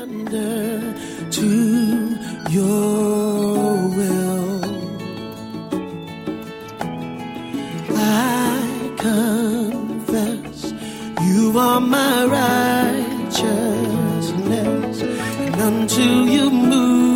surrender to your will. I confess you are my righteousness, and unto you move